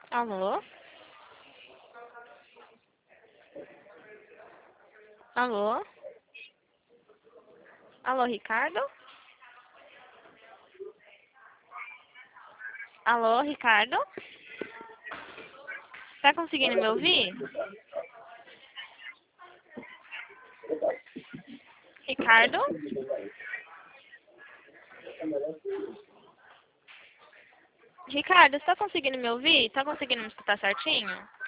Alô? Alô? Alô, Ricardo? Alô, Ricardo? Tá conseguindo me ouvir? Ricardo? Ricardo, você tá conseguindo me ouvir? Tá conseguindo me escutar certinho?